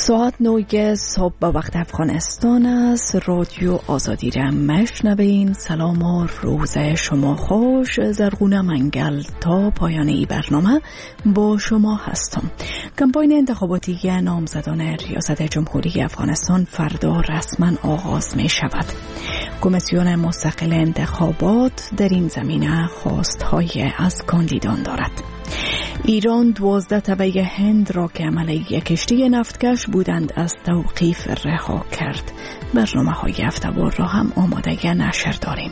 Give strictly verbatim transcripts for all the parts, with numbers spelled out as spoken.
ساعت نوی صبح به وقت افغانستان است. رادیو آزادی را مشنوین. سلام و روز شما خوش. زرغونه منگل تا پایان ای برنامه با شما هستم. کمپاین انتخاباتی نامزدان ریاست جمهوری افغانستان فردا رسما آغاز می شود. کمیسیون مستقل انتخابات در این زمینه خواستهای از کاندیدان دارد. ایران دوازده تبع هند را که عمله یک کشتی نفتکش بودند از توقیف رها کرد. برنامه های هفته‌وار را هم آماده نشر داریم.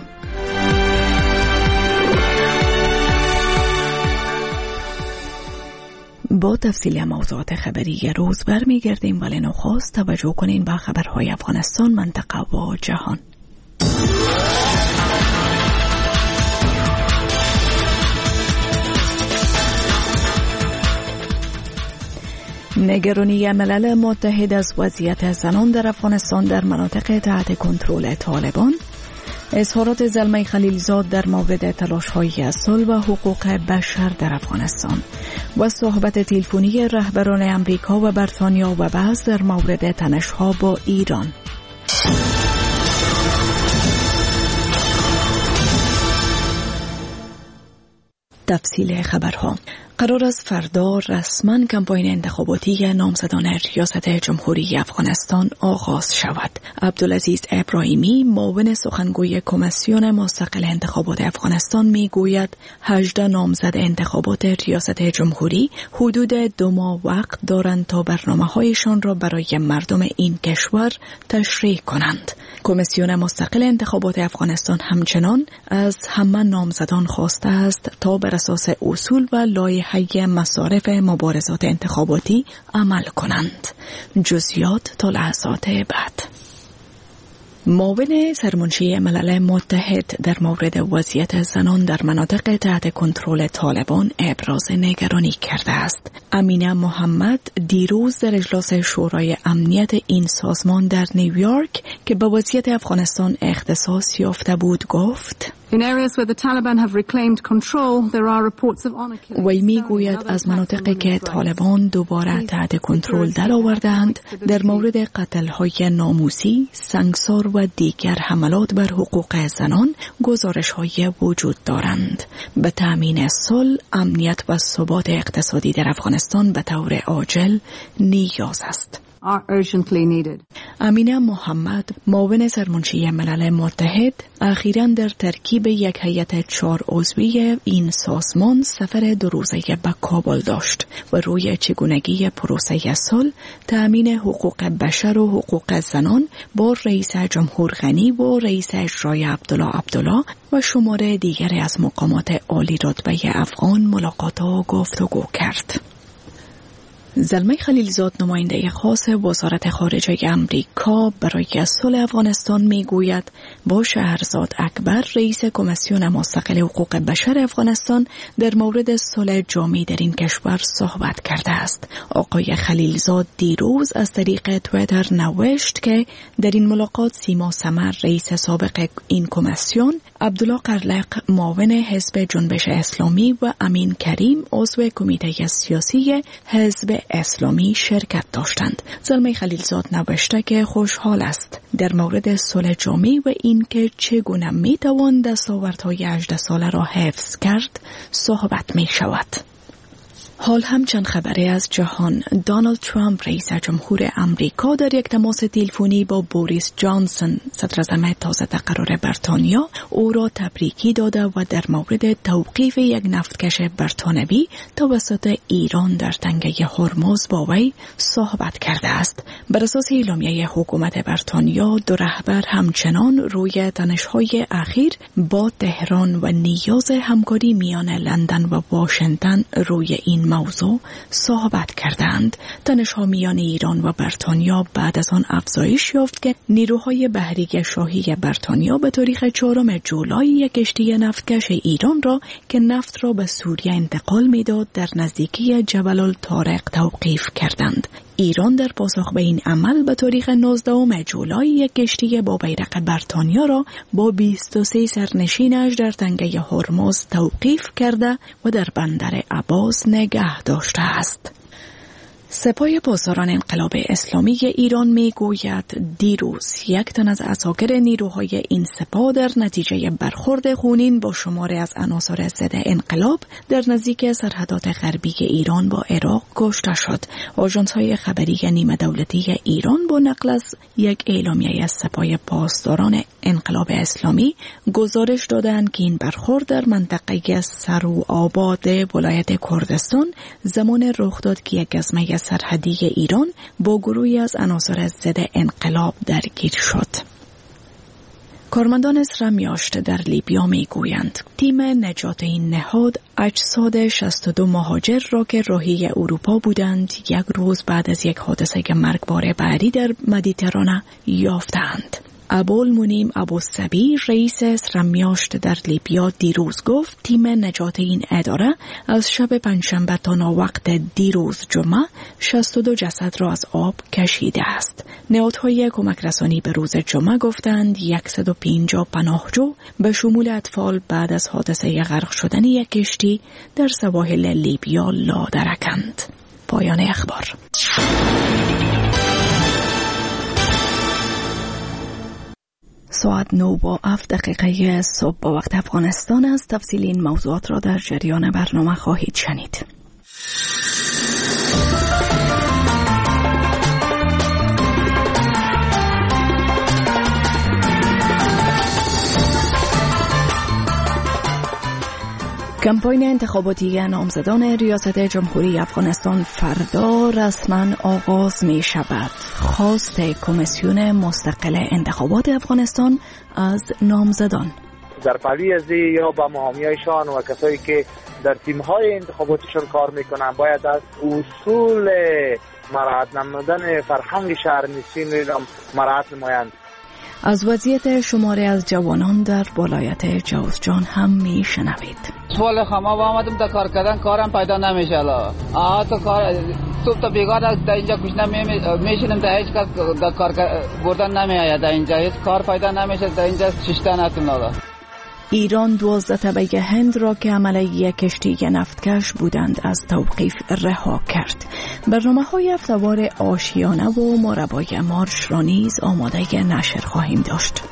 با تفصیل موضوعات خبری روز برمیگردیم، ولی نخست توجه کنین به خبرهای افغانستان، منطقه و جهان. نگرانی ملل متحد از وضعیت زنان در افغانستان در مناطق تحت کنترل طالبان، اظهارات زلمه خلیلزاد در مورد تلاش‌های صلح و حقوق بشر در افغانستان و صحبت تلفنی رهبران امریکا و بریتانیا و بحث در مورد تنش‌ها با ایران. تفصیل خبرها. قرار است فردا رسما کمپاین انتخاباتی نامزدان ریاست جمهوری افغانستان آغاز شود. عبدالعزیز ابراهیمی، معاون سخنگوی کمیسیون مستقل انتخابات افغانستان، میگوید هجده نامزد انتخابات ریاست جمهوری حدود دو ماه وقت دارند تا برنامه‌هایشان را برای مردم این کشور تشریح کنند. کمیسیون مستقل انتخابات افغانستان همچنان از همه نامزدان خواسته است تا بر اساس اصول و لایحه مصارف مبارزات انتخاباتی عمل کنند. جزئیات تا لحظات بعد. معاون سرمنشی ملل متحد در مورد وضعیت زنان در مناطق تحت کنترل طالبان ابراز نگرانی کرده است. امینه محمد دیروز در اجلاس شورای امنیت این سازمان در نیویورک که به وضعیت افغانستان اختصاص یافته بود گفت: In areas where the Taliban have reclaimed control, there are reports of honor killings. وی میگوید از مناطقی که طالبان دوباره تحت کنترل درآوردند در مورد قتل‌های ناموسی، سنگسار و دیگر حملات بر حقوق زنان گزارش‌های وجود دارند. به تأمین صلح، امنیت و ثبات اقتصادی در افغانستان به طور عاجل نیاز است. امینه محمد، معاون سرمنشی ملل متحد، اخیراً در ترکیب یک هیئت چهار عضوی این سازمان سفر دو روزه به کابل داشت و روی چگونگی پروسه صلح، تأمین حقوق بشر و حقوق زنان با رئیس جمهور غنی و رئیس اجرایی عبدالله عبدالله و شماره دیگری از مقامات عالی رتبه افغان ملاقات و گفتگو کرد. زلمه خلیلزاد، نماینده خاص وزارت خارجه امریکا برای صلح افغانستان، میگوید با شهرزاد اکبر، رئیس کمیسیون مستقل حقوق بشر افغانستان، در مورد صلح جامع در این کشور صحبت کرده است. آقای خلیلزاد دیروز از طریق توییتر نوشت که در این ملاقات سیما سمر، رئیس سابق این کمیسیون، عبدالله قرلق، معاون حزب جنبش اسلامی و امین کریم، عضو کمیته سیاسی حزب اسلامی شرکت داشتند. زلمه خلیلزاد نوشته که خوشحال است در مورد صلح جامع و این که چگونه می توان دستاوردهای هجده ساله را حفظ کرد صحبت می شود. حال هم چند خبری از جهان. دونالد ترامپ، رئیس جمهور امریکا، در یک تماس تلفنی با بوریس جانسون، صدراعظم تازه تقرر بریتانیا، او را تبریکی داده و در مورد توقیف یک نفتکش بریتانوی توسط ایران در تنگه هرمز با وی صحبت کرده است. بر اساس اعلامیه حکومت بریتانیا، دو رهبر همچنان روی تنش‌های اخیر با تهران و نیاز همکاری میان لندن و واشنگتن روی این موضوع صحبت کردند. تنش‌ها میان ایران و بریتانیا بعد از آن افزایش یافت که نیروهای بحری شاهی بریتانیا به تاریخ چهارم جولای یک کشتی نفتکش ایران را که نفت را به سوریه انتقال می‌داد در نزدیکی جبل الطارق توقیف کردند. ایران در پاسخ به این عمل به تاریخ نوزدهم جولای یک کشتی با بیرق بریتانیا را با بیست و سه سرنشینش در تنگه هرمز توقیف کرده و در بندر عباس نگه داشته است. سپاه پاسداران انقلاب اسلامی ایران می گوید دیروز یک تن از عساکر نیروهای این سپاه در نتیجه برخورد خونین با شماری از عناصر ضد انقلاب در نزدیک سرحدات غربی ایران با عراق کشته شد. آژانس‌های خبری نیمه دولتی ایران با نقل از یک اعلامیه از سپاه پاسداران انقلاب اسلامی گزارش دادند که این برخورد در منطقه سروآباد ولایت کردستان زمان رخ داد که یک گزمه سرحدی ایران با گروهی از عناصر ضد انقلاب درگیر شد. کارمندان اسرمیاشت در لیبیا می گویند تیم نجات این نهاد اجساد شصت و دو مهاجر را که راهی اروپا بودند یک روز بعد از یک حادثه مرگبار بعدی در مدیترانه یافتند. ابوالمنیم ابوالصبی رئیس اسرمیاشت در لیبیا دیروز گفت تیم نجات این اداره از شب پنجشنبه تا ناوقت دیروز جمعه شصت و دو جسد را از آب کشیده است. نهادهای کمک رسانی به روز جمعه گفتند صد و پنجاه پناهجو به شمول اطفال بعد از حادثه غرق شدن یک کشتی در سواحل لیبیا لادرکند. پایان اخبار. ساعت نو با هفت دقیقه صبح با وقت افغانستان است. تفصیل این موضوعات را در جریان برنامه خواهید شنید. کمپاین انتخاباتی نامزدان ریاست جمهوری افغانستان فردا رسما آغاز می شود. خواست کمیسیون مستقل انتخابات افغانستان از نامزدان در پلی از یا با مهامیایشان و کسایی که در تیم‌های انتخاباتیشان کار میکنن باید از اصول مراعات نمودن فرهنگ شهرنشین را مراعات نمایند. از وضعیت شماره از جوانان در ولایت جوزجان هم می شنوید. سوال خما با آمدم تا کار کردن کارم پیدا نمیشه. الا آها تو کار صبح تا بیگار در اینجا کشنا میشینم تا هیچ کس در کار بردن نمیآید. در اینجا هیچ کار پیدا نمیشه. در اینجا ششتن هستیم. الا ایران دوازده تبعه هند را که عملیه کشتی نفتکش بودند از توقیف رها کرد. برنامه‌های هفته‌وار آشیانه و مربای مارش را نیز آماده نشر خواهیم داشت.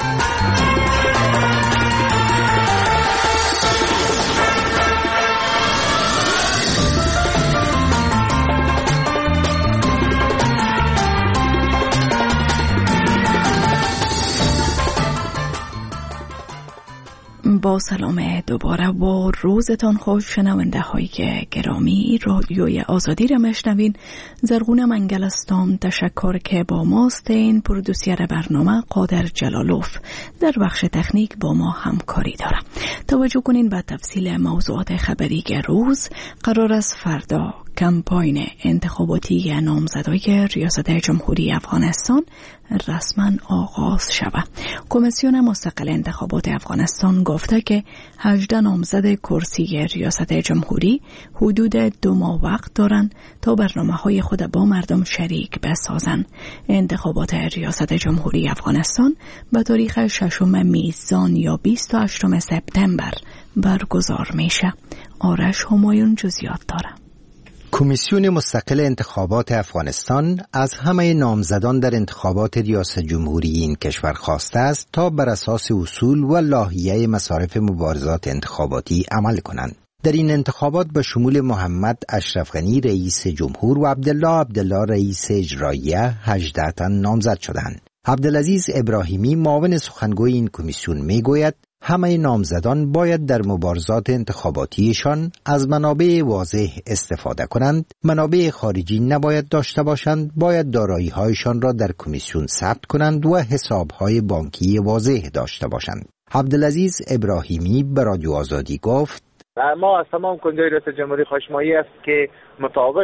با سلام دوباره و روزتان خوش شنونده های گرامی. رادیوی آزادی را مشنوین. زرغون منگلستان تشکر که با ماست. این پرودوسر برنامه قادر جلالوف در بخش تکنیک با ما همکاری داره. توجه کنین به تفصیل موضوعات خبری روز. قرار است فردا کمپاین انتخاباتی نامزدای ریاست جمهوری افغانستان رسما آغاز شود. کمیسیون مستقل انتخابات افغانستان گفته که هجده نامزد کرسی ریاست جمهوری حدود دو ماه وقت دارند تا برنامه‌های خود با مردم شریک بسازند. انتخابات ریاست جمهوری افغانستان به تاریخ ششم میزان یا بیست و هشتم سپتامبر برگزار میشه. آرش همایون جزئیات داره. کمیسیون مستقل انتخابات افغانستان از همه نامزدان در انتخابات ریاست جمهوری این کشور خواسته است تا بر اساس اصول و لایحه مصارف مبارزات انتخاباتی عمل کنند. در این انتخابات به شمول محمد اشرف غنی رئیس جمهور و عبدالله عبدالله رئیس اجراییه هجده تن نامزد شدند. عبدالعزیز ابراهیمی معاون سخنگوی این کمیسیون میگوید همه نامزدان باید در مبارزات انتخاباتیشان از منابع واضح استفاده کنند، منابع خارجی نباید داشته باشند، باید دارایی‌هایشان را در کمیسیون ثبت کنند و حساب‌های بانکی واضح داشته باشند. عبدالعزیز ابراهیمی به رادیو آزادی گفت ما از تمام کنندگان ریاست جمهوری خواهش‌مایی است که مطابق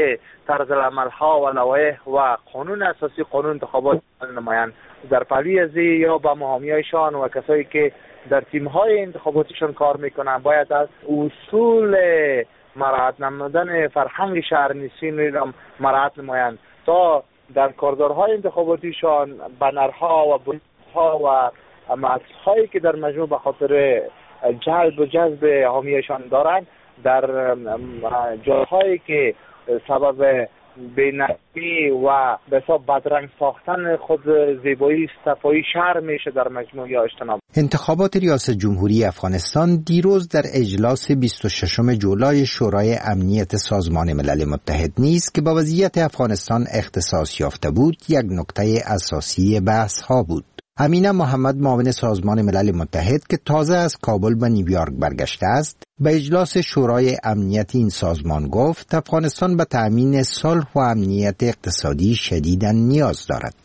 طرز العمل‌ها و لوایح و قانون اساسی قانون انتخابات نمایند. در پلی از یا با مهامیایشان و کسایی که در تیم‌های انتخاباتیشان کار میکنن باید از اصول مراعات نمودن فرهنگ شهرنشین را مراعات نمایند تا در کارزارهای انتخاباتیشان بنرها و بنرها و متن‌هایی که در مجموع به خاطر جلب و جذب حامیشان دارند در جاهایی که سبب بی‌نظمی و به حساب بدرنگ ساختن خود زیبایی صفایی شهر میشه در مجموع یا اجتناب. انتخابات ریاست جمهوری افغانستان دیروز در اجلاس بیست و ششم جولای شورای امنیت سازمان ملل متحد نیز که با وضعیت افغانستان اختصاص یافته بود یک نکته اساسی بحث ها بود. امینه محمد معاون سازمان ملل متحد که تازه از کابل به نیویورک برگشته است به اجلاس شورای امنیت این سازمان گفت افغانستان به تأمین صلح و امنیت اقتصادی شدیداً نیاز دارد.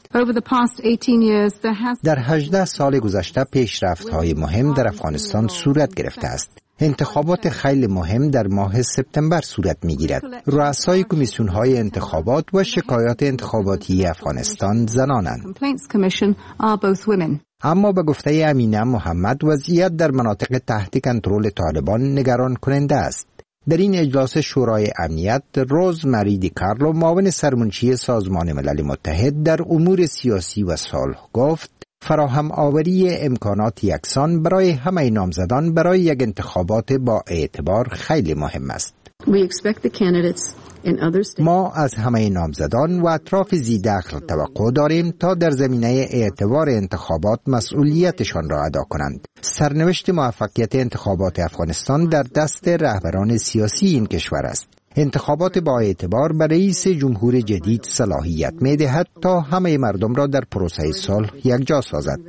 در هجده سال گذشته پیشرفت‌های مهم در افغانستان صورت گرفته است. انتخابات خیلی مهم در ماه سپتامبر صورت می‌گیرد. رؤسای کمیسیون‌های انتخابات و شکایات انتخاباتی افغانستان زنانند. اما به گفته امینه محمد وضعیت در مناطق تحت کنترل طالبان نگران کننده است. در این اجلاس شورای امنیت روز مری دی کارلو معاون سرمنشی سازمان ملل متحد در امور سیاسی و صلح گفت فراهم آوری امکانات یکسان برای همه نامزدان برای یک انتخابات با اعتبار خیلی مهم است. ما از همه نامزدان و اطراف ذی‌دخل توقع داریم تا در زمینه اعتبار انتخابات مسئولیتشان را ادا کنند. سرنوشت موفقیت انتخابات افغانستان در دست رهبران سیاسی این کشور است. انتخابات با اعتبار به رئیس جمهور جدید صلاحیت می دهد تا همه مردم را در پروسه صلح یکجا سازد.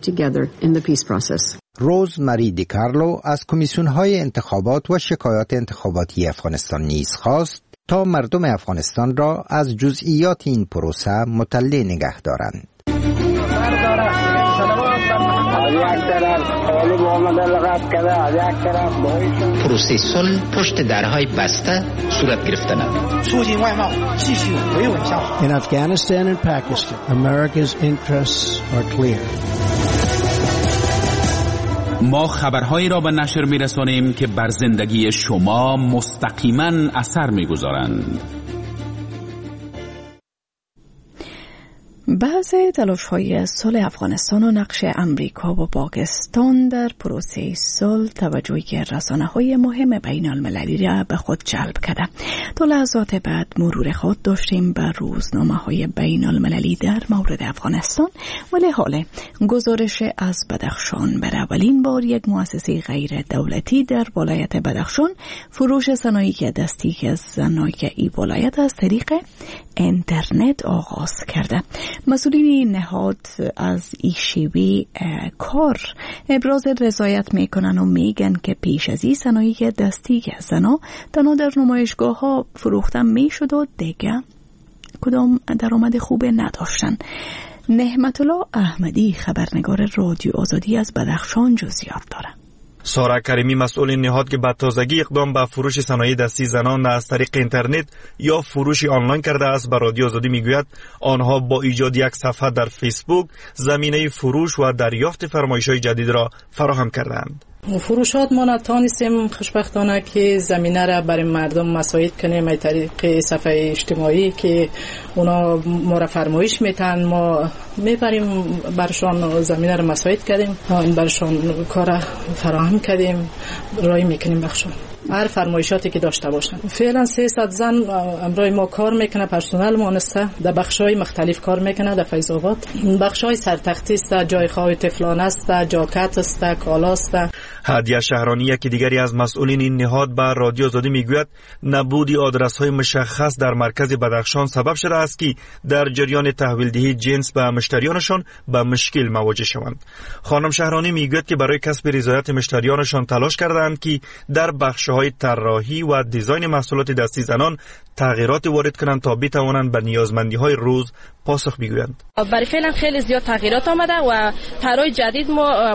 روز مری دی کارلو از کمیسیون‌های انتخابات و شکایات انتخاباتی افغانستان نیز خواست تا مردم افغانستان را از جزئیات این پروسه مطلع نگه دارند. پروسه صلح پشت درهای بسته صورت گرفتند. In Afghanistan and Pakistan, America's interests are clear. ما خبرهایی را به نشر می‌رسانیم که بر زندگی شما مستقیما اثر می‌گذارند. بعض تلاش‌های صلح افغانستان و نقش امریکا و پاکستان در پروسه صلح توجه رسانه‌های مهم بین‌المللی را به خود جلب کرده. تا لحظات بعد مرور خود داشتیم بر روزنامه‌های بین‌المللی در مورد افغانستان، ولی حالا گزارش از بدخشان بر اولین بار یک مؤسسه غیر دولتی در ولایت بدخشان فروش صنایع دستی که صنایع این ولایت از طریق اینترنت آغاز کرده. مسئولین این نهاد از این شیوه کار ابراز رضایت میکنن و میگن که پیش از این صنایع دستی که زنا تنها در نمایشگاه ها فروخته میشد و دیگه کدام درآمد خوب نداشتن. نعمت الله احمدی خبرنگار رادیو آزادی از بدخشان جزئیات داره. سارا کریمی مسئول نهاد که به تازگی اقدام به فروش صنایع دستی زنان از طریق اینترنت یا فروش آنلاین کرده است به رادیو آزادی میگوید آنها با ایجاد یک صفحه در فیسبوک زمینه فروش و دریافت فرمایش‌های جدید را فراهم کردند. فروشات ما نتانستیم خوشبختانه که زمینه را برای مردم مساعد کنیم از طریق صفحه اجتماعی که اونا ما را فرمایش میتن، ما میبریم برشان زمینه را مساعد کردیم، این برشان کار فراهم کردیم، رای میکنیم بخشان هر فرمایشاتی که داشته باشن. فعلا سیصد زن امروز ما کار میکنه، پرسنل ما نسته در بخش‌های مختلف کار میکنه در فیض آباد. بخش‌های سرتختی است، جای خواب طفلان است، جاکت است، کالا است. هدیه شهرانی یکی دیگری از مسئولین این نهاد به رادیو آزادی میگوید نبودی آدرس‌های مشخص در مرکز بدخشان سبب شده است که در جریان تحویل دهی جنس به مشتریانشان به مشکل مواجه شوند. خانم شهرانی میگوید که برای کسب رضایت مشتریانشان تلاش کردند که در بخش‌های طراحی و دیزاین محصولات دستی زنان تغییرات وارد کنند تا بتوانند به نیازمندی‌های روز پاسخ بگویند. برای فعلا خیلی زیاد تغییرات آمده و طرح جدید ما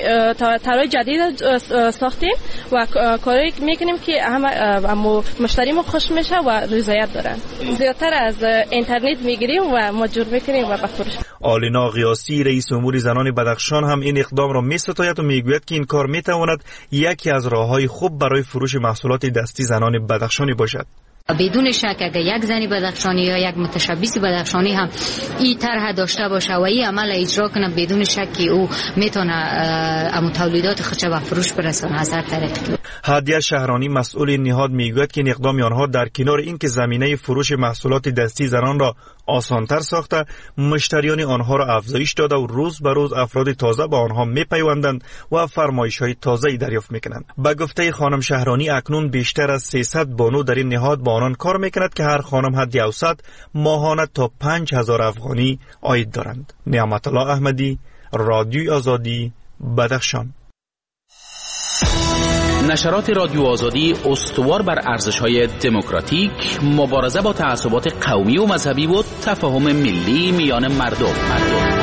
طرح جدید ساختیم و کاری میکنیم که همه مشتری ما خوش میشه و رضایت دارن. زیادتر از اینترنت میگیریم و مجبور میکنیم و بفروشیم. آلینا قیاسی رئیس امور زنان بدخشان هم این اقدام را میستاید و میگوید که این کار میتواند یکی از راههای خوب برای فروش محصولات دستی زنان بدخشانی باشد. بدون شک اگر یک زنی بدخشانی یا یک متشبث بدخشانی هم این طرح داشته باشه و این عمل اجرا کنه، بدون شک او میتونه ام تولیدات خودش به فروش برسونه از هر طریق. هادیه شهرانی مسئول این نهاد میگوید که اقدام آنها در کنار اینکه زمینه فروش محصولات دستی زنان را آسانتر ساخته، مشتریان آنها را افزایش داده و روز به روز افراد تازه به آنها میپیوندند و فرمایش‌های تازه‌ای دریافت میکنند. به گفته خانم شهرانی اکنون بیشتر از سیصد بانو در این نهاد با آنان کار میکند که هر خانم حد اوسط ماهانه تا پنج هزار افغانی عاید دارند. نعمت الله احمدی، رادیوی آزادی، بدخشان. نشرات رادیو آزادی استوار بر ارزش‌های دموکراتیک، مبارزه با تعصبات قومی و مذهبی و تفاهم ملی میان مردم. مردم.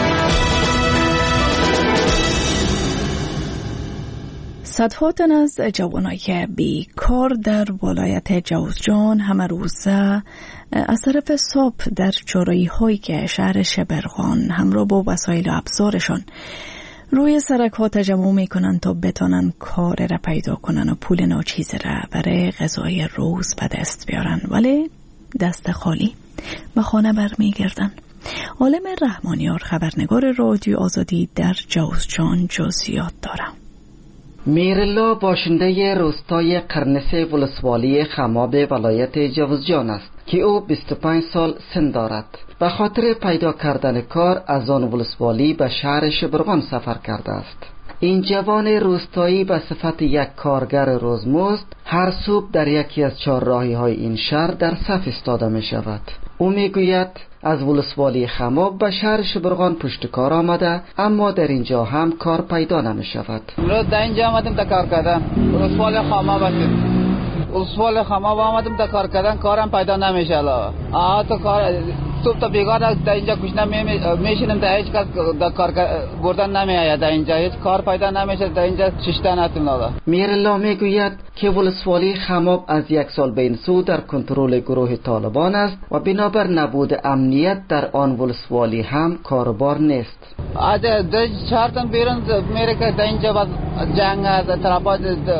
صدها تن از جوانای بیکار در ولایت جوزجان همه روزه از طرف صبح در چرایی هایی که شهر شبرغان همراه با وسایل و ابزارشان روی سرک ها تجمع می کنند تا بتانن کار را پیدا کنن و پول ناچیز را برای غذای روز به دست بیارن، ولی دست خالی به خانه برمی گردن. عالم رحمانیار خبرنگار رادیو آزادی در جوزجان جزئیات دارم. میرالله باشنده روستای قرنسه ولسوالی خماب ولایت جوزجان است که او بیست و پنج سال سن دارد. به خاطر پیدا کردن کار از آن ولسوالی به شهر شبرغان سفر کرده است. این جوان روستایی به صفت یک کارگر روزمزد هر صبح در یکی از چهارراهی های این شهر در صف ایستاده می شود. او می گوید از ولسوالی خماب به شهر شبرغان پشت کار آمده، اما در اینجا هم کار پیدا نمی شود. در اینجا آمدم تا کار کردن، ولسوالی خماب است. ولسوالی خماب آمدم تا کار کردن، کارم پیدا نمیشه. آها تو کار صبح تا بیگار در اینجا کشنه میشینم، در هیچ کس در کار بردن نمیآید، در اینجا هیچ کار پیدا نمیشه، در اینجا ششتن هستیم. میرالله میگوید که ولسوالی خماب از یک سال به این سو در کنترل گروه طالبان است و بنابر نبود امنیت در آن ولسوالی هم کاربار نیست. آده در چهارتن بیرون میره که در اینجا باز جنگ است، طرفات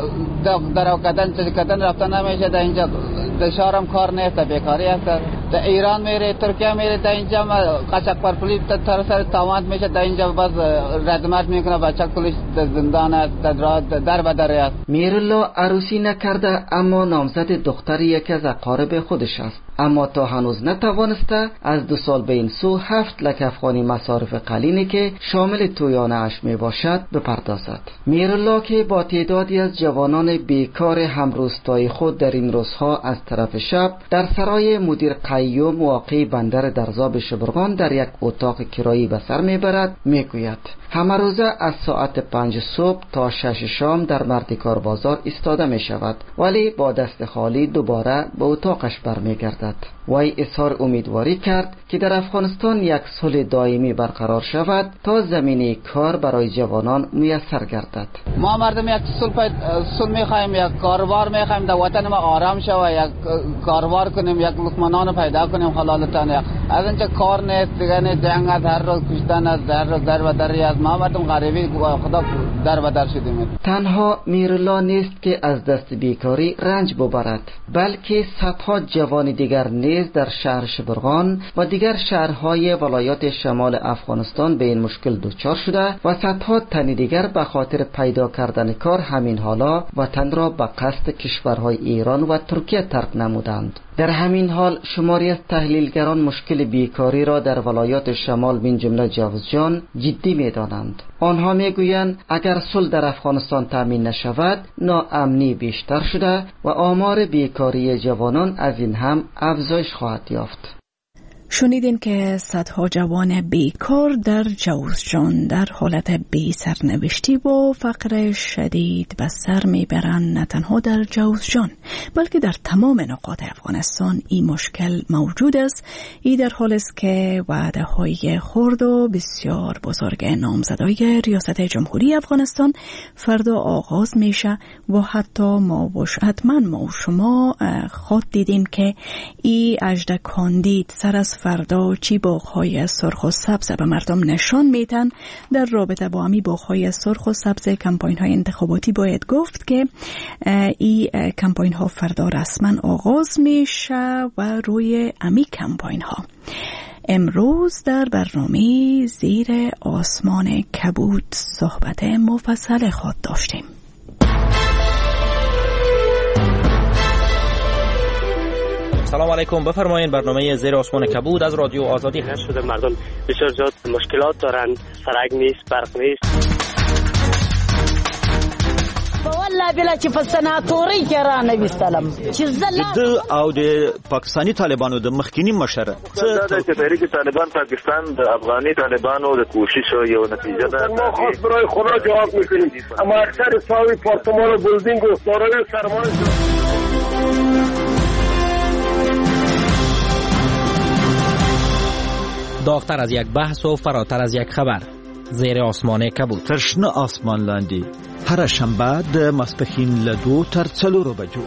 در کدن چه کدن رفتن نمیشه، در اینجا در شهرم کار نیست، بیکاری است. در ایران میره، ترکیه میره، در اینجا قاچاق پرپولی تر سر تاوانت میشه، در اینجا باز ردمت میکنه، بچه کلیش در زندان است، در در بدر است. میرالله عروسی نکرده، اما نامزد دختر یکی از اقارب خودش است، اما تا هنوز نتوانسته از دو سال به این سو هفت لک افغانی مصارف قلینی که شامل تویانه اش می باشد بپردازد. میرالله که با تعدادی از جوانان بیکار همروستای خود در این روزها از طرف شب در سرای مدیر قیوم واقع بندر درزاب شبرغان در یک اتاق کرایی به سر میبرد، میگوید همه روزه از ساعت پنج صبح تا شش شام در مردکار بازار ایستاده می شود، ولی با دست خالی دوباره به اتاقش برمیگردد. وی اظهار امیدواری کرد که در افغانستان یک صلح دائمی برقرار شود تا زمینه کار برای جوانان میسر گردد. ما مردم یک صلح صلح میخوایم، یک کاروبار میخوایم، در وطن ما آرام شود، یک کاروبار کنیم، یک لقمانان پیدا کنیم حلالتان. از اینجا کار نیست، دیگه نه جنگ است، هر روز کشتن است، هر روز در و دری است. ما مردم غریبی خدا در و در شدیم. تنها میرالله نیست که از دست بیکاری رنج ببرد، بلکه صدها جوان دیگر نیز در شهر شبرغان و دیگر شهرهای ولایات شمال افغانستان به این مشکل دچار شده و صدها تن دیگر به خاطر پیدا کردن کار همین حالا وطن را به قصد کشورهای ایران و ترکیه ترک نمودند. در همین حال شماری از تحلیلگران مشکل بیکاری را در ولایات شمال من جمله جوزجان جدی می‌دانند. آنها میگویند اگر صلح در افغانستان تامین نشود، ناامنی بیشتر شده و آمار بیکاری جوانان از این هم افزایش خواهد یافت. شنیدین که صدها جوان بیکار در جوزجان در حالت بی سرنوشتی و فقر شدید به سر میبرند. نه تنها در جوزجان بلکه در تمام نقاط افغانستان این مشکل موجود است. این در حال است که وعده های خرد و بسیار بزرگ نامزدای ریاست جمهوری افغانستان فردا آغاز میشه و حتی ما و حتما ما و شما خود دیدین که این اژده کاندید سر از فردا چی باغ‌های سرخ و سبز به مردم نشان میدن. در رابطه با امی باغ‌های سرخ و سبز کمپاین‌های انتخاباتی باید گفت که این کمپاین‌ها فردا رسما آغاز میشه و روی امی کمپاین‌ها امروز در برنامه زیر آسمان کبود صحبت مفصل خود داشتیم. سلام علیکم، بفرمایید. برنامه زیر آسمان کبود از رادیو آزادی هست. شده مردم بسیار زیاد مشکلات دارند، سرک نیست، برق نیست. والله بلا چې په سناتوري کې را نه وستلم چې زله د او د پاکستانی طالبانو د مخکینی مشر څه د تحریک طالبان پاکستان د افغاني طالبانو د کوشش یو نتیجه ده. ما خاص برای خدا جواب میکنیم، اما اکثر ساوی پارتمان و بلدینگ و دارای سرمایه داغتر از یک بحث و فراتر از یک خبر. زیر آسمان کبود. ترشنه آسمان لاندی هر شنبه د ماسپښین له دو تر څلورو بجو.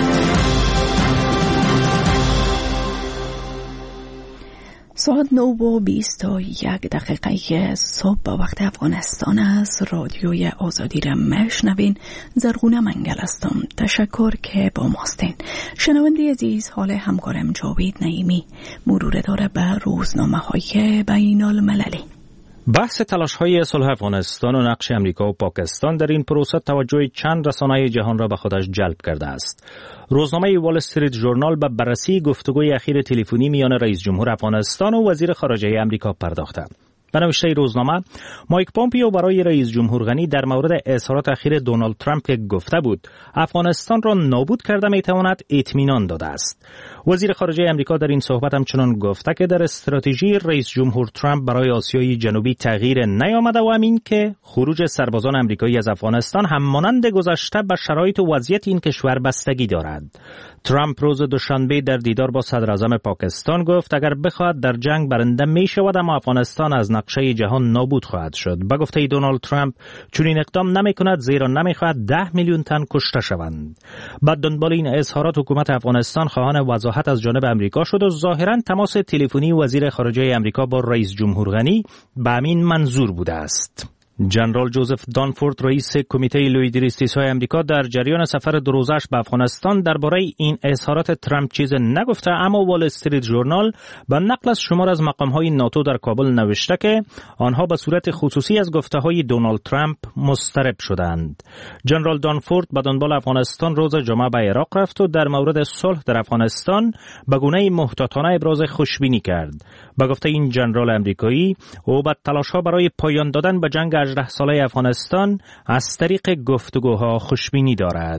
ساعت نو و بیست و یک دقیقه صبح به وقت افغانستان است. رادیوی آزادی را میشنوین. زرغونه منگل هستم. تشکر که با ماستین. شنونده عزیز، حال همکارم جاوید نعیمی مرور داره به روزنامه های بین المللی. بحث تلاش‌های صلح افغانستان و نقش امریکا و پاکستان در این پروسه توجه چند رسانه جهان را به خودش جلب کرده است. روزنامه وال استریت ژورنال به بررسی گفتگوی اخیر تلفنی میان رئیس جمهور افغانستان و وزیر خارجه امریکا پرداخته. به نوشته روزنامه، مایک پومپیو برای رئیس جمهور غنی در مورد اظهارات اخیر دونالد ترامپ که گفته بود افغانستان را نابود کرده میتواند اطمینان داده است. وزیر خارجه امریکا در این صحبت همچنان گفته که در استراتژی رئیس جمهور ترامپ برای آسیای جنوبی تغییر نیامده و همین که خروج سربازان امریکایی از افغانستان هم مانند گذشته به شرایط و وضعیت این کشور بستگی دارد. ترامپ روز دوشنبه در دیدار با صدر اعظم پاکستان گفت اگر بخواهد در جنگ برنده می شود، اما افغانستان از نقشه جهان نابود خواهد شد. به گفته دونالد ترامپ چنین اقدام نمی کند زیرا نمی خواهد ده میلیون تن کشته شوند. بعد دنبال این اظهارات حکومت افغانستان خواهان وضاحت از جانب امریکا شد و ظاهرا تماس تلفنی وزیر خارجه امریکا با رئیس جمهور غنی به همین منظور بوده است. جنرال جوزف دانفورد رئیس کمیته لویدریستیس‌های امریکا در جریان سفر دو روزش به افغانستان درباره این اظهارات ترامپ چیز نگفته، اما وال استریت ژورنال به نقل از شمار از مقام‌های ناتو در کابل نوشته که آنها به صورت خصوصی از گفته‌های دونالد ترامپ مضطرب شدند. جنرال دانفورد به دنبال افغانستان روز جمعه به عراق رفت و در مورد صلح در افغانستان به گونه‌ای محتاطانه ابراز خوشبینی کرد. به گفته این جنرال امریکایی، او به تلاش‌ها برای پایان دادن به جنگ هجده ساله افغانستان از طریق گفتگوها خوشبینی دارد.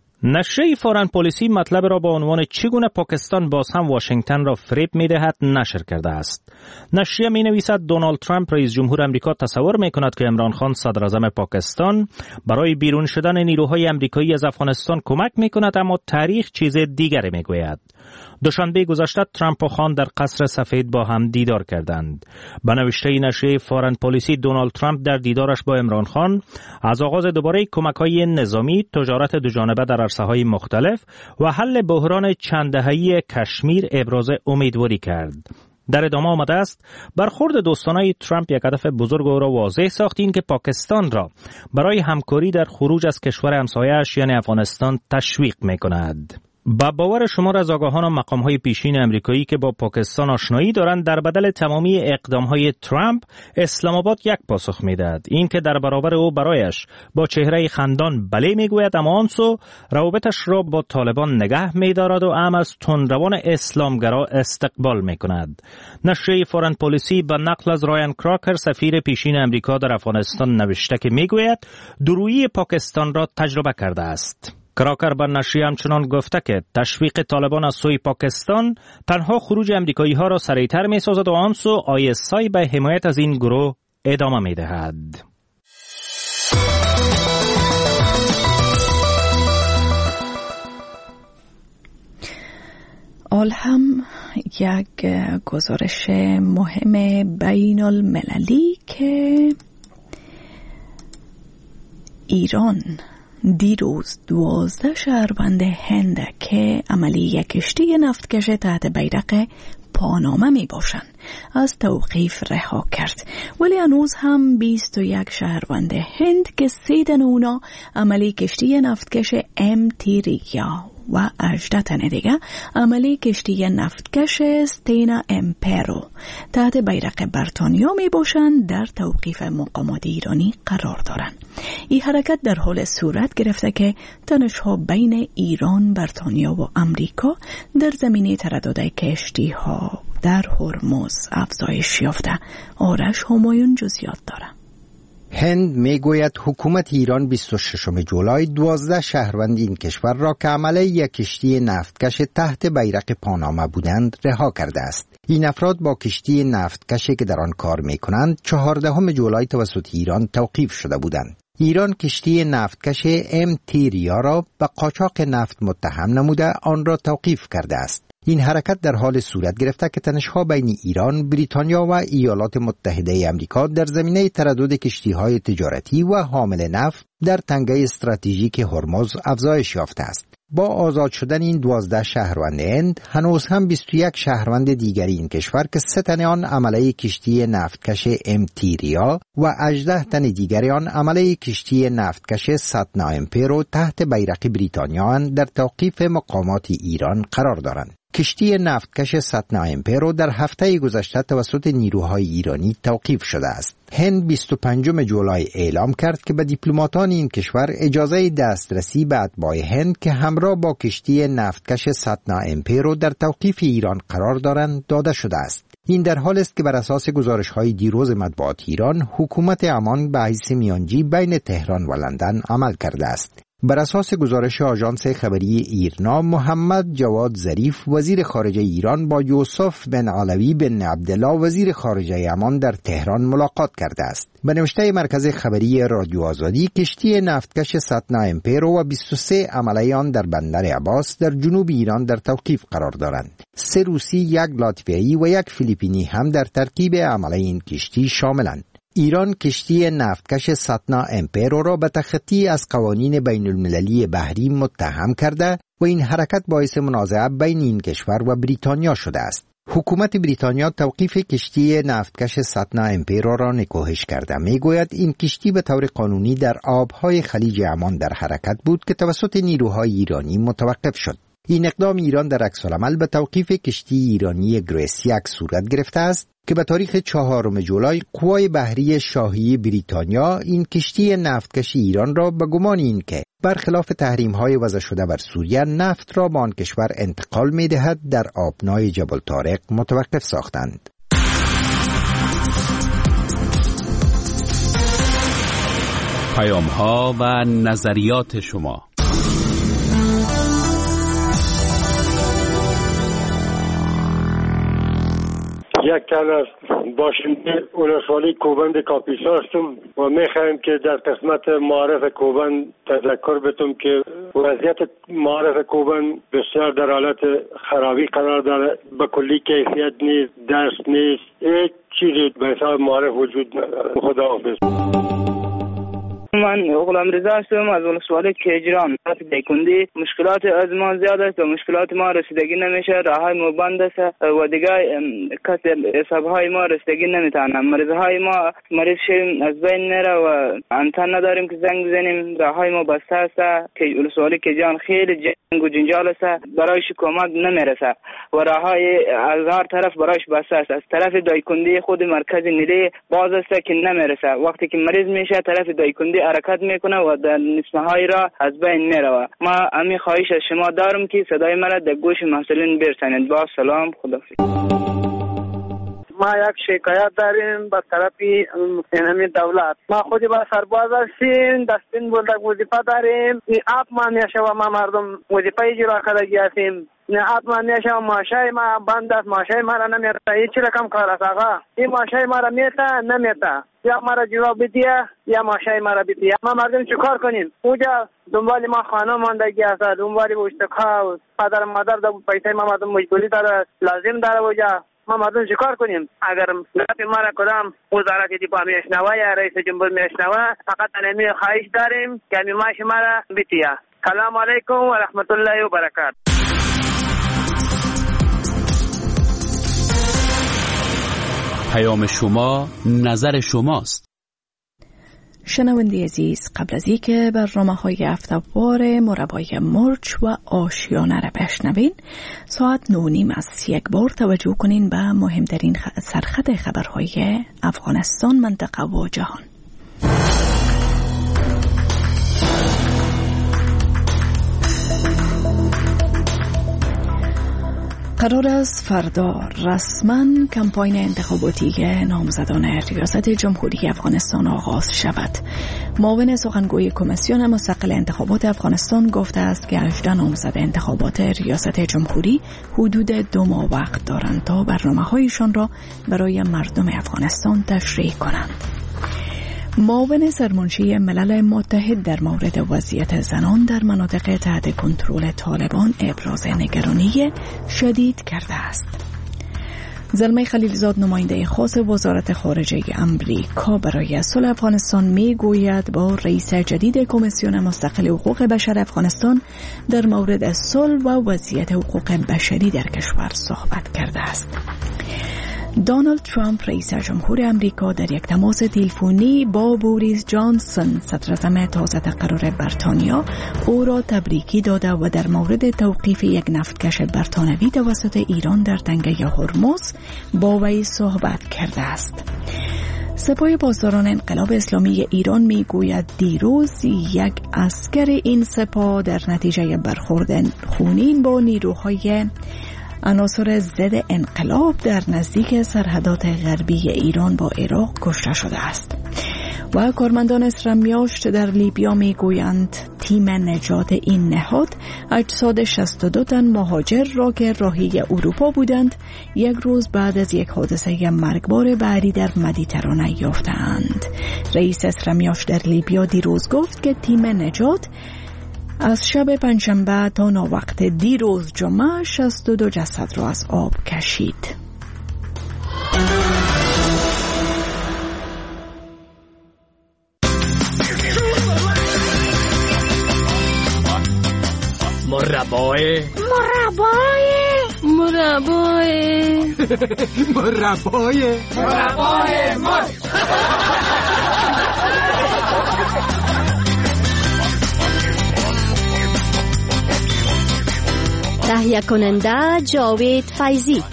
نشریه فارن پالیسی مطلب را با عنوان چگونه پاکستان باز هم واشنگتن را فریب می‌دهد نشر کرده است. نشریه می‌نویسد دونالد ترامپ رئیس جمهور امریکا تصور می‌کند که عمران خان صدر اعظم پاکستان برای بیرون شدن نیروهای امریکایی از افغانستان کمک می‌کند، اما تاریخ چیز دیگری می‌گوید. دوشنبه گذشته ترامپ و خان در قصر سفید با هم دیدار کردند. به نوشته نشریه فارن پالیسی، دونالد ترامپ در دیدارش با عمران خان از آغاز دوباره کمک‌های نظامی، تجارت دوجانبه در عرصه‌های مختلف و حل بحران چند دهه‌ای کشمیر ابراز امیدواری کرد. در ادامه آمده است برخورد دوستانه ترامپ یک هدف بزرگ او را واضح ساخت، این که پاکستان را برای همکاری در خروج از کشور همسایه‌اش یعنی افغانستان تشویق می‌کند. با باور شمار از آگاهان و مقام‌های پیشین امریکایی که با پاکستان آشنایی دارند، در بدل تمامی اقدام‌های ترامپ اسلام آباد یک پاسخ می‌دهد، این که در برابر او برایش با چهره خندان بله می‌گوید، اما آن سو روابطش را با طالبان نگه می‌دارد و هم از تندروان اسلامگرا استقبال می‌کند. نشریه فارن پالیسی به نقل از رایان کراکر سفیر پیشین امریکا در افغانستان نوشته که می‌گوید دورویی پاکستان را تجربه کرده است. کراکر بر نشریه همچنان گفته که تشویق طالبان از سوی پاکستان تنها خروج امریکایی ها را سریعتر می سازد و آن سو آی اس آی به حمایت از این گروه ادامه می دهد. آل هم یک گزارش مهم بین المللی که ایران دیروز دوازده شهروند هند که عملی یک کشتی نفتکش تحت بیرق پانامه می باشند از توقیف رها کرد. ولی هنوز هم بیست و یک شهروند هند که سه تن اونا عملی کشتی نفتکش ام تی ریگیا و هجده تن دیگه عملی کشتی نفتکش ستینا امپرو تحت بیرق بریتانیا می باشند در توقیف مقامات ایرانی قرار دارند. این حرکت در حال صورت گرفته که تنش‌ها بین ایران، بریتانیا و امریکا در زمینه تردد کشتی ها در هرمز افزایش یافته. آرش همایون جزئیات داره. هند میگوید حکومت ایران بیست و ششم جولای دوازده شهروند این کشور را که عمله یک کشتی نفتکش تحت بیرق پاناما بودند رها کرده است. این افراد با کشتی نفتکشی که در آن کار میکنند چهاردهم جولای توسط ایران توقیف شده بودند. ایران کشتی نفتکش ام تی ریا را به قاچاق نفت متهم نموده آن را توقیف کرده است. این حرکت در حال صورت گرفته که تنش‌ها بین ایران، بریتانیا و ایالات متحده آمریکا در زمینه تردد کشتی‌های تجارتی و حامل نفت در تنگه استراتژیک هرمز افزایش یافته است. با آزاد شدن این دوازده شهروند هند، هنوز هم بیست و یک شهروند دیگری این کشور که سه تن آن عمله کشتی نفتکش ام تی ریا و هجده تن دیگری آن عمله کشتی نفتکش ساتنا امپرو تحت بیرق بریتانیا در توقیف مقامات ایران قرار دارند. کشتی نفتکش ساتنا امپرو در هفته گذشته توسط نیروهای ایرانی توقیف شده است. هند بیست و پنجم جولای اعلام کرد که به دیپلماتان این کشور اجازه دسترسی به اتباع هند که همراه با کشتی نفتکش ساتنا امپرو در توقیف ایران قرار دارند داده شده است. این در حال است که بر اساس گزارش‌های دیروز مطبوعات ایران، حکومت عمان به حیث میانجی بین تهران و لندن عمل کرده است. بر اساس گزارش آژانس خبری ایرنا، محمد جواد ظریف وزیر خارجه ایران با یوسف بن علوی بن عبدالله وزیر خارجه عمان در تهران ملاقات کرده است. به نوشته مرکز خبری رادیو آزادی، کشتی نفتکش ساتنا امپرو و بیست و سه عمله آن در بندر عباس در جنوب ایران در توقیف قرار دارند. سه روسی، یک لاتویایی و یک فیلیپینی هم در ترکیب عمله این کشتی شاملند. ایران کشتی نفتکش ساتنا امپرو را به تخطی از قوانین بین المللی بحری متهم کرده و این حرکت باعث منازعه بین این کشور و بریتانیا شده است. حکومت بریتانیا توقیف کشتی نفتکش ساتنا امپرو را نکوهش کرده. میگوید این کشتی به طور قانونی در آبهای خلیج عمان در حرکت بود که توسط نیروهای ایرانی متوقف شد. این اقدام ایران در عکس العمل به توقیف کشتی ایرانی گریسیاک صورت گرفته است که به تاریخ چهارم جولای قوای بحری شاهی بریتانیا این کشتی نفتکش ایران را به گمان این که برخلاف تحریم‌های وضع شده بر سوریه نفت را به آن کشور انتقال می‌دهد در آبنای جبل طارق متوقف ساختند. پیام‌ها و نظریات شما. یک تن از باشنده ولسوالی کوبند کاپیسا هستم و میخوایم که در قسمت معارف کوبند تذکر بتم که وضعیت معارف کوبند بسیار در حالت خرابی قرار داره. به کلی کیفیت نیست، دست نیست، هیچ چیزی به حساب معارف وجود نداره. خدا حافظ. من غلام رضا هستم از ولسوالی کیجران. دیکندی مشکلات از ما زیاد است و مشکلات ما رسیدگی نمیشه. راههای ما بند است و دیگه کسی حسابهای ما رسیدگی نمیتونم. مریضهای ما مریض شیم از بین نره و انتن نداریم که زنگ بزنیم. راههای ما بسته است. که ولسوالی کیجران خیلی جنگ و جنجال است، برایش کمک نمیرسه و راههای از هر طرف برایش بسته است. از طرف دایکندی خود مرکز ملی باز است که نمیرسه. وقتی که مریض میشه طرف دایکندی حرکت میکنه و در نسمه‌های را از بین میروه. ما امی خواهش از شما دارم که صدای مرا در گوش محصلین برسانید. با سلام، خداحافظ. ما یک شکایت داریم به طرف اینمی دولت. ما خودی با سرباز هستیم، دستین بولدک وظیفه داریم. این آپ ما میشه و ما مردم وظیفه اجرا کردگی هستیم. نه آپ ما میشه و ماشای ما بند است، ماشای ما را نمیتا. هیچ رقم کار است آقا. این ماشای ما را میتا نمیتا. یا ما را جواب بدیه یا ماشای ما را بدیه. ما مردم چه کار کنیم؟ اونجا دنبال ما خانه ماندگی است، دنبال اشتکا و پدر مادر دا پیسه ما مردم مجبوری داره، لازم داره اونجا. ما مردم چه کار کنیم؟ اگر نفی ما را کدام وزارت دفاع میشنوه یا رئیس جمهور میشنوه، فقط انمی خواهش داریم که امی ماش ما را بدیه. سلام علیکم و رحمت الله و برکات. پیام شما نظر شماست. شنونده عزیز، قبل از اینکه برنامه‌های هفته‌وار مربای مرچ و آشیانه را بشنوین، ساعت نه و نیم است. یک بار توجه کنین به مهمترین سرخط خبرهای افغانستان، منطقه و جهان. قرار است فردا رسما کمپاین انتخاباتی نامزدان ریاست جمهوری افغانستان آغاز شود. معاون سخنگوی کمیسیون مستقل انتخابات افغانستان گفته است که هجده نامزد انتخابات ریاست جمهوری حدود دو ماه وقت دارند تا برنامه‌هایشان را برای مردم افغانستان تشریح کنند. معاون سرمنشی ملل متحد در مورد وضعیت زنان در مناطق تحت کنترل طالبان ابراز نگرانی شدید کرده است. زلمه خلیلزاد، نماینده خاص وزارت خارجه امریکا برای صلح افغانستان، می گوید با رئیس جدید کمیسیون مستقل حقوق بشر افغانستان در مورد صلح و وضعیت حقوق بشری در کشور صحبت کرده است. دونالد ترامپ رئیس جمهور امریکا در یک تماس تلفنی با بوریس جانسون صدراعظم تازه تقرر بریتانیا او را تبریکی داده و در مورد توقیف یک نفتکش بریتانوی توسط ایران در تنگه هرمز با وی صحبت کرده است. سپاه پاسداران انقلاب اسلامی ایران می گوید دیروز یک عسکر این سپاه در نتیجه برخورد خونین با نیروهای عناصر ضد انقلاب در نزدیک سرحدات غربی ایران با عراق کشته شده است. و کارمندان اسرمیاشت در لیبیا می گویند تیم نجات این نهاد اجساد شصت و دو تن مهاجر را که راهی اروپا بودند یک روز بعد از یک حادثه مرگبار بحری در مدیترانه یافتند. رئیس اسرمیاشت در لیبیا دیروز گفت که تیم نجات از شب پنجشنبه تا ناوقت دیروز جمعه شصت و دو جسد را از آب کشید. مربای مربای مربای مربای مربای مرچ. تهیه کننده جاوید فیضی.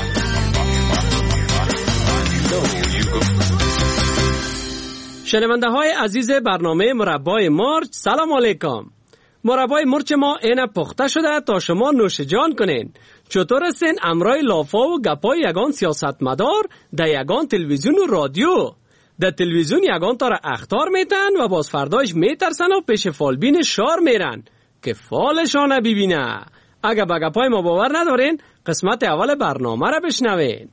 شنونده های عزیز برنامه مربای مرچ، سلام علیکم. مربای مرچ ما اینه پخته شده تا شما نوش جان کنین. چطور هستین امرای لافا و گپای یگان سیاستمدار در یگان تلویزیون و رادیو؟ در تلویزیون یگان تا را اخطار میتن و باز فردایش میترسن و پیش فالبین شار میرن که فالشانه ببینه. اگه به گپای ما باور ندارین قسمت اول برنامه را بشنوین.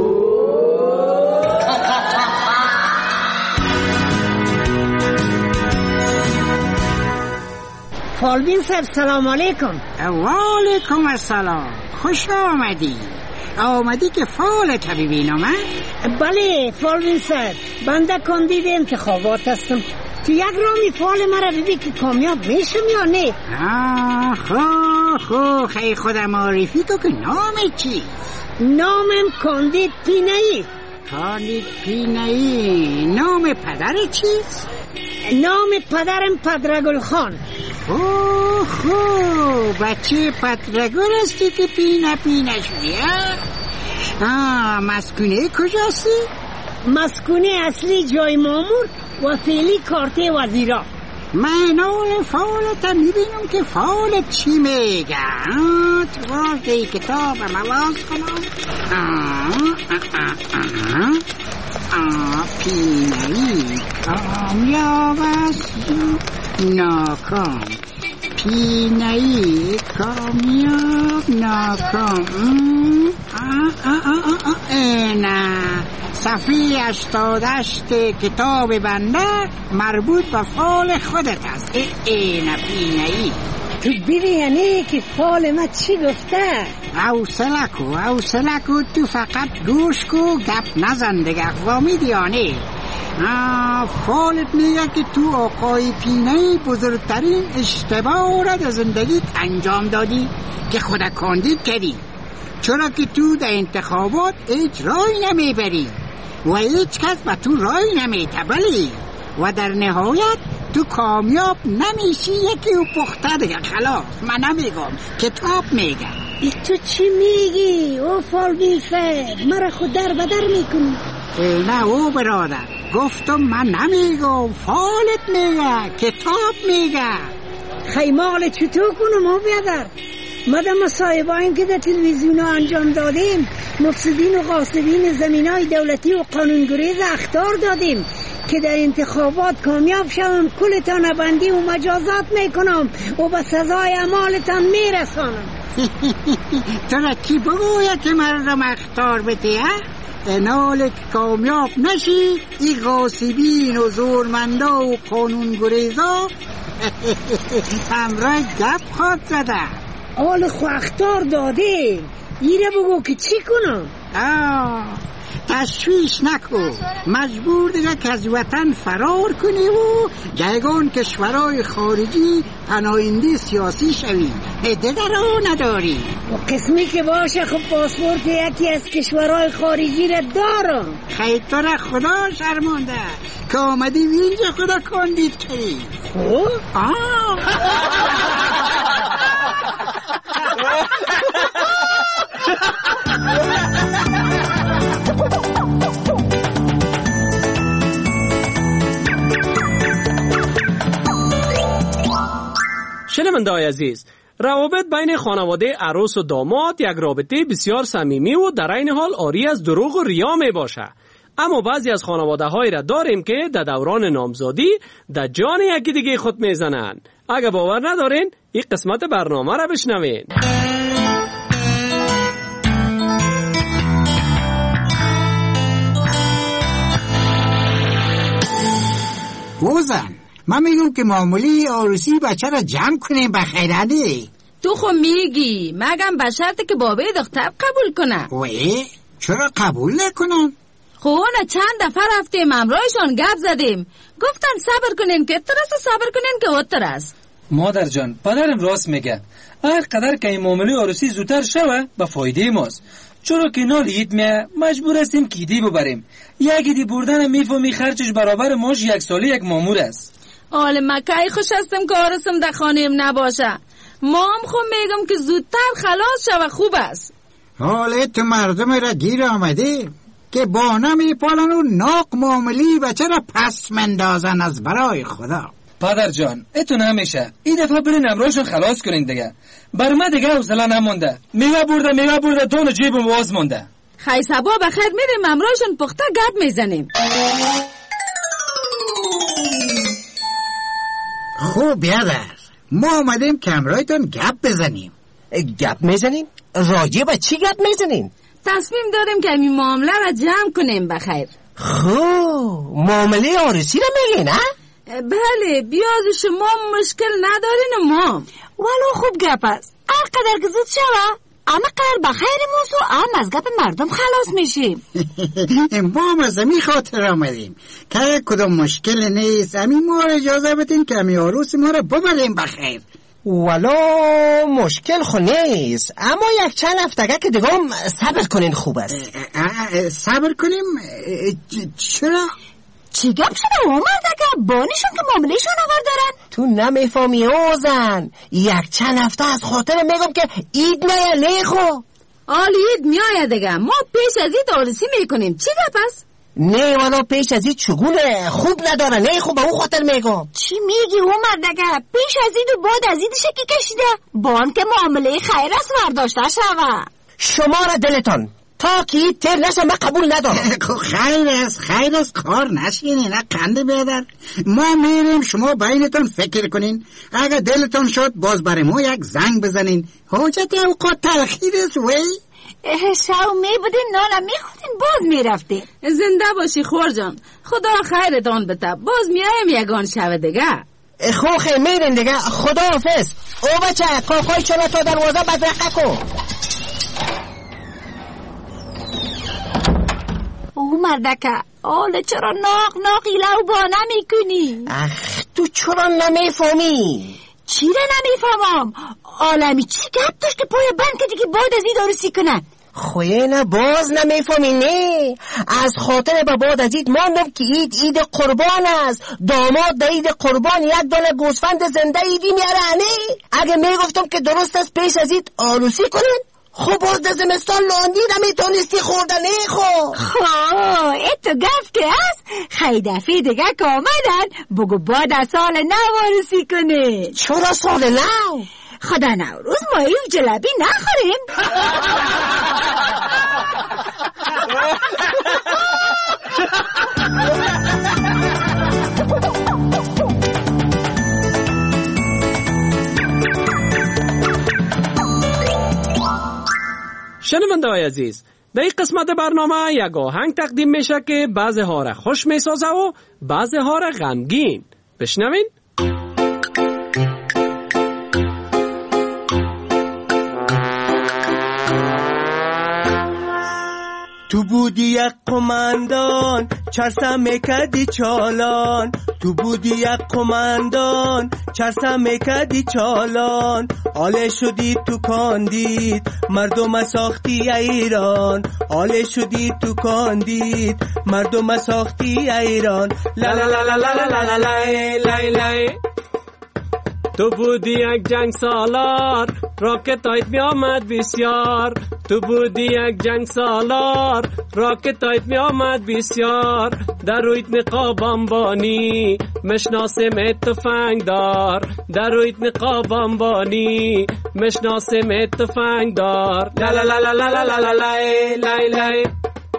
فالبین صاحب سلام علیکم. و علیکم السلام. خوش آمدی. آمدی که فالت ببینم. بله فالبین صاحب، بنده کاندید انتخابات هستم. تو یک رامی فال مرا ببی که کامیاب میشم یا نه؟ آه خو خو خیلی خودم معرفی تو که نامت چیست؟ نامم کاندید پینایی. کاندید پینایی. نام پدر چیست؟ نام پدرم پدرگل خان. اوه خو بچه پدرگل هستی که پینه پینه شدی. آه مسکونه کجاستی؟ مسکونه اصلی جای مامور و فعلی کارت وزیرا. من اول فالت میبینم که فالت چی میگه. تو وقتی کتاب مواز کنم. پینایی کامیاب است ناکام. پینایی کامیاب ناکام. نه صفحه هشتاد و هشت کتاب بنده مربوط به فال خودت است. این پینایی تو ببینی که فال ما چی گفته؟ حوصله کو حوصله کو تو فقط گوش کو گپ نزن دیگه. فهمیدی یا نه؟ فالت میگه که تو آقای پینایی بزرگترین اشتباه را در زندگیت انجام دادی که خودت کاندید کردی، چرا که تو در انتخابات اجرایی نمیبری. و هیچ کس به تو رای نمیده. بلی و در نهایت تو کامیاب نمیشی. یکی او پخته دیگه. خلاص من نمیگم، کتاب میگه. ای تو چی میگی؟ او فالگی فر مرا خود در بدر میکنی. نه او برادر، گفتم من نمیگم، فالت میگه، کتاب میگه. خیمال چطور کنم او بیادر؟ مدام مصاحبه‌ای که در تلویزیون انجام دادیم، مفسدین و غاصبین زمینای دولتی و قانونگریز اخطار دادیم که در انتخابات کامیاب شوم، کلتان بندی و مجازات میکنم و به سزای اعمالتان میرسانم. تو را کی بگوید که مردم اخطار بده؟ انال که کامیاب نشی، ای غاصبین و زورمندا و قانونگریزا همراه گپ خواد زده. آل خو اختار داده، ایره بگو که چی کنم؟ آه تشویش نکن، مجبور دیگه که از وطن فرار کنی و جایگان کشورهای خارجی پناهنده سیاسی شوی. دیگه رو نداری. و قسمی که باشه خب پاسپورت یکی از کشورهای خارجی را دارم. خیلی تو را خدا شرمانده که آمدی اینجا خدا کاندید کردی. خب؟ آه شنونده‌های عزیز، روابط بین خانواده عروس و داماد یک رابطه بسیار صمیمی و در این حال عاری از دروغ و ریا می باشه. اما بعضی از خانواده هایی را داریم که در دوران نامزادی در جان یکی دیگه خود میزنن. اگه باور ندارین این قسمت برنامه را بشنوین. گوزن من میگم که معمولی عروسی بچه را جمع کنیم بخیرانه. تو خو میگی مگم به شرطی که بابای دختر قبول کنه. وی چرا قبول نکنن؟ خو نه چند دفعه رفتیم امرایشان گپ زدیم، گفتن صبر کنین که ترس، صبر کنین که اوتر است. مادر جان پدرم راست میگه، هر قدر که این معامله عروسی زودتر شوه به فایده ماست. چرا که نالید میه مجبور هستیم کیدی ببریم. یکی دی بردن میفهمی خرچش برابر ماش یک ساله یک مامور است. آل مکای خوش هستم که آرسم در خانه‌ام نباشه. ما هم خو میگم که زودتر خلاص شوه خوب است. حالا تو مردم را گیر آمده که با نمیپالن و ناق معاملی بچه را پس مندازن از برای خدا. پدر جان اتو نمیشه، این دفعه برین امراشون خلاص کنین دیگه. بر ما دیگه حوصله نمونده، میوه برده میوه برده دون جیبم واز مونده. خی سبا بخیر میریم امراشون پخته گپ میزنیم. خوب بیادر، ما آمدیم که امرایتون گپ بزنیم. گپ میزنیم؟ راجع به چی گپ میزنیم؟ تصمیم داریم که این معامله را جمع کنیم بخیر. خب معامله عروسی را میگی نه؟ بله، بیاز شما مشکل ندارین و ما ولو خوب گپ است. هر قدر که زود شوه اما قدر بخیر موضوع هم از گپ مردم خلاص میشیم. ما هم از امی خاطر آمدیم که کدام مشکل نیست. امی ما اجازه بدین که امی عروس ما را ببریم بخیر. ولو مشکل خو نیست، اما یک چند هفتگه که دیگه هم صبر کنین خوب است. صبر کنیم؟ چرا؟ چی گپ شده اومد که بانیشون که معاملهشون آور دارن؟ تو نمیفهمی اوزن، یک چند هفته از خاطر میگم که اید نیه نیخو. آل اید میایه دیگه، ما پیش از اید عروسی میکنیم. چی گپ است؟ نه والا پیش از اید چگونه خوب نداره، نه خوب به اون خاطر میگم. چی میگی اومد دیگه؟ پیش از اید و بعد از اید شکی کشیده بان که معامله خیر است ورداشته شوه. شما را دلتان تا که تر نشه من قبول ندارم. خیر است خیر است کار نشینی نه قنده بیادر. ما میریم شما بینتون فکر کنین، اگر دلتون شد باز برای ما یک زنگ بزنین. حاجت اوقات تأخیر است وی. شو میبودین نانا میخودین باز میرفتین. زنده باشی خور جان، خدا خیرتان بده. باز میایم یگان شوه دیگه. خوخه میرین دیگه، خدا حافظ. او بچه کاکای چلا تا دروازه بدرقه کن. او مردکه آله چرا ناق ناقی لو با نمی کنی؟ اخ تو چرا نمیفهمی؟ چی را نمیفهمم؟ عالمی چی گپ داشت که پای بند که دیگه باید از این عروسی کنن؟ خوینه باز نمیفهمینی. از خاطر به بعد از اید ماندم که اید اید قربان است. داماد در اید قربان یک دانه گوسفند زنده ایدی میاره نه. اگه میگفتم که درست است پیش از اید آروسی کنین، خب باز در زمستان لاندی نمیتونستی خوردنی خو. خواه ایتو گفت که هست خیلی دفعه دیگه که آمدن بگو بعد از سال نو آروسی کنه. چرا سال نو؟ خدا نوروز ما ایو جلبی نخوریم. شنونده های عزیز، در این قسمت برنامه یک آهنگ تقدیم میشه که بعضی ها را خوش میسازه و بعضی ها را غمگین. بشنوین. تو بودی یک قماندان چرسم میکدی چالان. تو بودی یک قماندان چرسم میکدی چالان. آله شدی تو کاندید مردم ساختی ایران. آله شدی تو کاندید مردم ساختی ایران. لا لا لا لا لا لا لا لا لا. تو بودی یک جنگ سالار راکت هایت می آمد بسیار. تو بودی یک جنگ سالار راکت هایت می آمد بسیار. در رویت نقاب انبانی مشناسم تفنگ دار. در رویت نقاب انبانی مشناسم تفنگ دار. لا لا لا لا لا لا لا لا لا لا.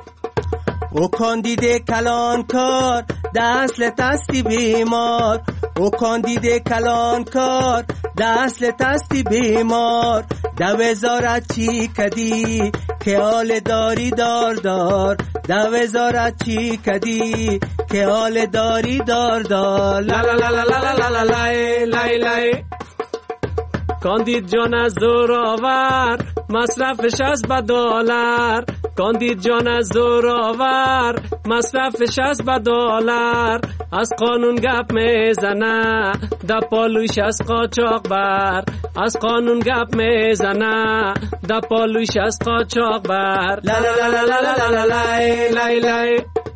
او کاندیده کلان کار دست تستی بیمار. او کاندیده کلان کار دست تستی بیمار. دو وزارت چی کدی که حال داری دار دار. دو وزارت چی کدی که حال داری دار دار. لا لا لا لا لا لا لا لا لا. کاندید جان از زورآور مصرفش از به دلار. کاندید جان از زورآور مصرفش از به دلار. از قانون گپ میزنه در پالویش از قاچاق بر. از قانون گپ میزنه در پالویش از قاچاق بر. لا لا لا لا لا لا لا لا لا.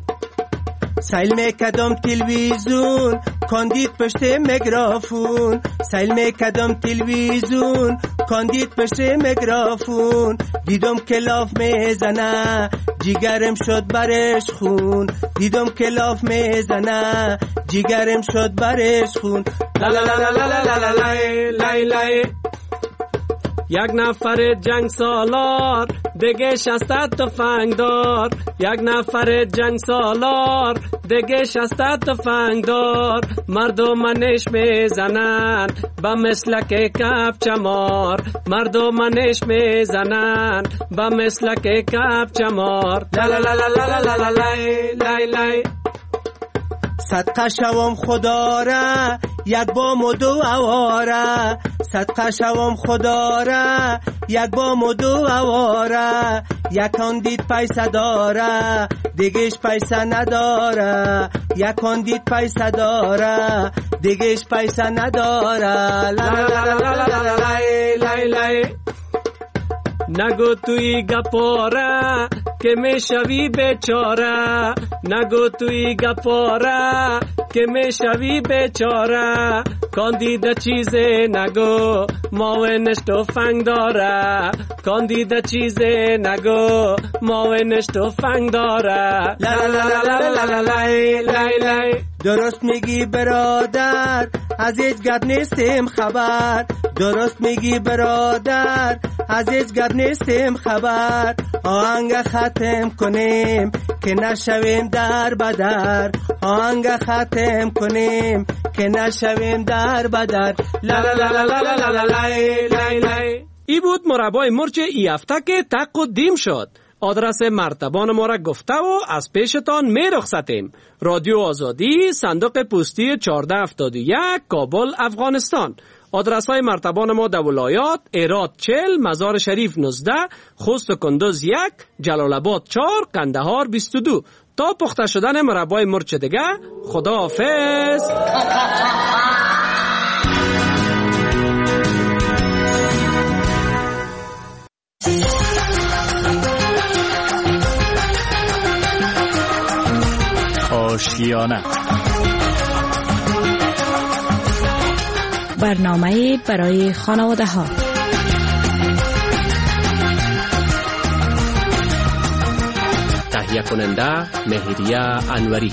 سیل میکدم تلویزیون کاندید پشت میکروفون. سیل میکدم تلویزیون کاندید پشت میکروفون. دیدم که لاف میزنه جیگرم شد برش خون. دیدم که لاف میزنه جیگرم شد برش خون. لا لا لا لا لا لا لا لا لا. یک نفر جنگ سالار دیگه شستت تفنگ دار. یک نفر جنگ سالار دیگه شستت تفنگ دار. مردم منش میزنن با مسلک کپ چمار. مردم منش میزنن با مسلک کپ چمار. لا لا لا لا لا لا لا لا لا. صدقه شوم خدا را یک بام و دو اواره. صدقه شوم خدا را یک بام و دو اواره. یکان دید پیسه داره دیگهش پیسه نداره. یکان دید پیسه داره دیگهش پیسه نداره. لا لا لا لا لا لا لا. نگو توی گپاره که میشوی بیچاره. نگو توی گپاره که میشوی بیچاره. کاندیده چیزی نگو ماونش تفنگ داره. کاندیده چیزی نگو ماونش تفنگ داره. لا لا لا لا لا لا لا لا. درست میگی برادر از هیچ گرد نیستیم خبر. درست میگی برادر از هیچ گرد نیستیم خبر. آهنگ ختم کنیم که نشویم در بدر. آهنگ ختم کنیم که نشویم در بدر. لا لا لا لا لا لا لا لا لا. ای بود مربای مرچ ای هفته که تقدیم شد. آدرس مرتبان ما را گفته و از پیشتان می رخصتیم. رادیو آزادی، صندوق پستی چهارده هفتاد و یک، کابل، افغانستان. آدرس های مرتبان ما در ولایات: هرات چهل، مزار شریف نوزده، خوست و کندوز یک، جلال آباد چهار، قندهار بیست و دو. تا پخته شدن مربای مرچ دیگه، خداحافظ. آشیانه. برنامه برای خانواده ها. تهیه کننده مهریه انوری.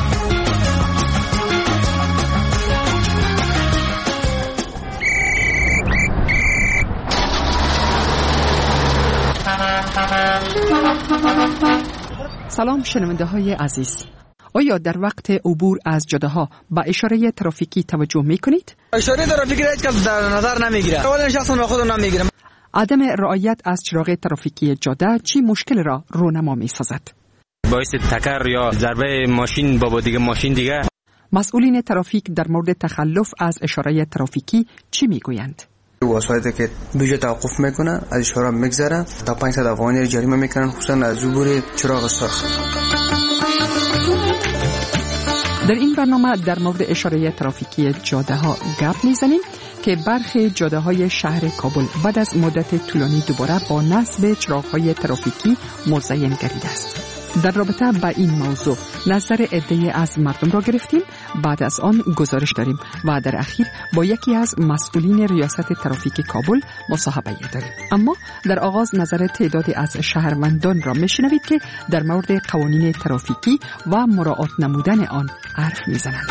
سلام شنونده های عزیز. آیا در وقت عبور از جاده‌ها به اشاره ترافیکی توجه می‌کنید؟ اشاره ترافیکی را هیچ کس در نظر نمیگیره. اول شخصا به خودم نمیگیرم. عدم رعایت از چراغ ترافیکی جاده چی مشکل را رونما می‌سازد؟ باعث تکر یا ضربه ماشین با دیگه ماشین دیگه. مسئولین ترافیک در مورد تخلف از اشاره ترافیکی چی میگویند؟ واسطه که بیجا توقف میکنه از اشاره میگذره تا پانصد افغانی جریمه میکنن، خصوصا از عبور چراغ سرخ. در این برنامه در مورد اشاره ترافیکی جاده ها گپ میزنیم که برخی جاده های شهر کابل بعد از مدت طولانی دوباره با نصب چراغ های ترافیکی مزین گردیده است. در رابطه با این موضوع نظر عده‌ای از مردم را گرفتیم. بعد از آن گزارش داریم و در اخیر با یکی از مسئولین ریاست ترافیک کابل مصاحبه داریم. اما در آغاز نظر تعدادی از شهروندان را میشنوید که در مورد قوانین ترافیکی و مراعات نمودن آن حرف میزنند.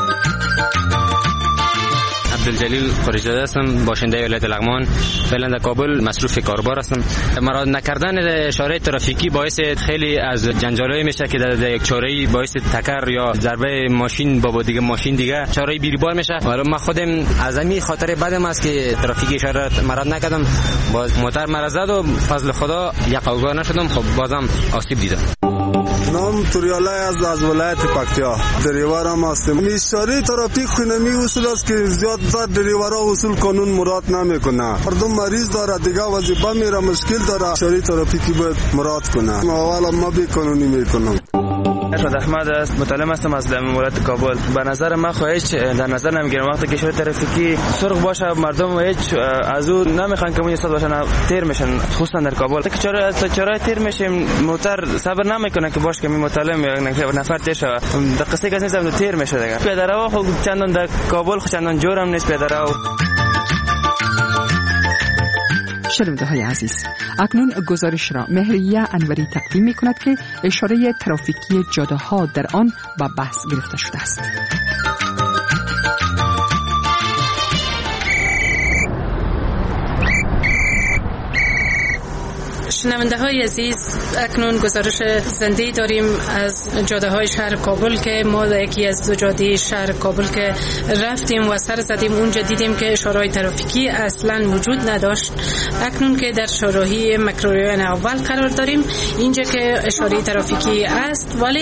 عبدالجلیل خورشیدزاده هستم، باشنده ولایت لغمان، فعلا در کابل مصروف کاربار هستم. مراعات نکردن اشاره ترافیکی باعث خیلی از جنجالایی میشه که در یک چاره‌ای باعث تکر یا ضربه ماشین با دیگه ماشین دیگه چاره‌ای بیریبار میشه. حالا من خودم از همین خاطر بدم است که ترافیک اشاره مراعات نکردم، باز موتور مرا زد و فضل خدا یک اوگار نشدم، خب بازم آسیب دیدم. نام توریاله از از ولایت پکتیا، دریورم هستم. اشاره ترافیک خونمی اصول است که زیاد زیاد دریورا اصول قانون مراعات نمیکنه. مردم مریض داره دیگه وظیفه میره مشکل داره، اشاره ترافیکی باید مراعات کنه. اول ما بی قانونی میکنم. ارشد احمد است، متعلم هستم از ولایت کابل. به نظر من خواهش در نظر نمیگیرم وقتی که اشاره ترافیکی سرخ باشه مردم هیچ از اون نمیخوان که اون استاد باشن، تیر میشن، خصوصا در کابل. که چرا از چرا تیر میشیم موتور صبر نمیکنه که باش که می متعلم یا نفر تیر شه. در قصه کسی نیستم تیر میشه دیگه. پیاده‌رو خود چندان در کابل خود چندان جورم نیست پیاده‌رو. شنونده های عزیز، اکنون گزارش را مهریه انوری تقدیم می کند که اشاره ترافیکی جاده ها در آن به بحث گرفته شده است. شنونده های عزیز، اکنون گزارش زنده داریم از جاده های شهر کابل که ما در یکی از دو جاده شهر کابل که رفتیم و سر زدیم اونجا دیدیم که اشاره ترافیکی اصلا وجود نداشت. اکنون که در شاهراهی مکروریان اول قرار داریم، اینجا که اشاره ترافیکی است ولی